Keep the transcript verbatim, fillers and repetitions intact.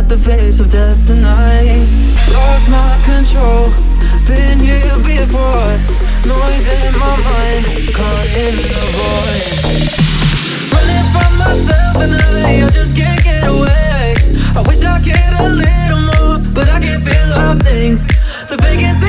the face of death tonight. Lost my control, been here before. Noise in my mind, caught in the void. Running from myself and I, I just can't get away. I wish I cared a little more, but I can't feel a thing. The vacancy